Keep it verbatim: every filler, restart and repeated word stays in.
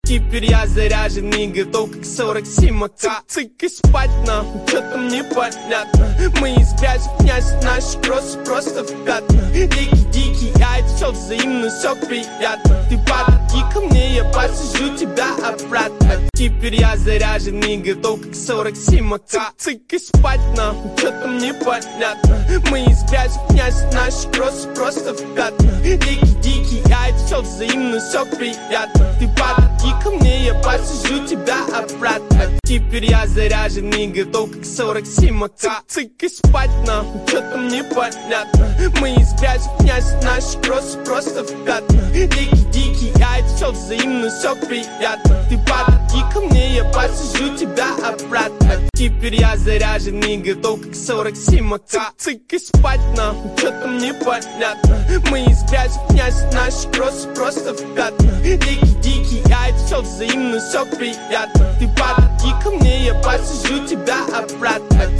Теперь я заряжен и готов, как сорок семь АК. Цик и спать нам, что-то мне понятно. Мы из грязи, князь, наши кроссы просто в пятна. Дикий-дикий, а это все взаимно, все приятно. Ты подойди ко мне, я посажу тебя обратно. Теперь я заряжен и готов, как сорок семь АК. Цик и спать нам, что-то мне понятно. Мы из грязи, князь, наши кроссы просто в пятна. Дикий-дикий, а это все взаимно, все приятно. Ты подойди ко мне, я посажу тебя обратно. Теперь я заряжен и готов, как сорок семь АК. Цик и спать нам, что-то мне понятно. Мы из грязи, князь, наши кроссы просто в пятна. Дикий-дикий, а это все взаимно, все приятно. Ты подойди ко мне, я посажу тебя обратно. Теперь я заряжен и готов, как сорок семь АК. Цик и спать нам, что-то мне понятно. Мы из грязи, князь, наши кроссы просто в пятна. Дикий-дикий, а это все взаимно, все приятно. Ты подойди ко мне, я посажу тебя обратно.